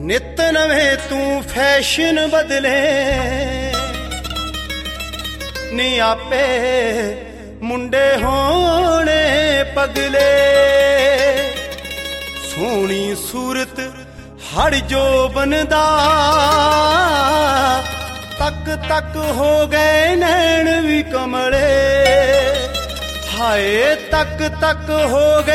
ਨਿਤ ਨਵੇਂ ਤੂੰ ਫੈਸ਼ਨ ਬਦਲੇ ਨੀ ਆਪੇ ਮੁੰਡੇ ਹੋਣੇ ਪਗਲੇ ਸੋਹਣੀ ਸੂਰਤ ਹੜ ਜੋ ਬੰਦਾ ਤੱਕ ਤੱਕ ਹੋ ਗਏ ਨੈਣ ਵੀ ਕਮਲੇ ਹਾਏ ਤੱਕ ਤੱਕ ਹੋ ਗਏ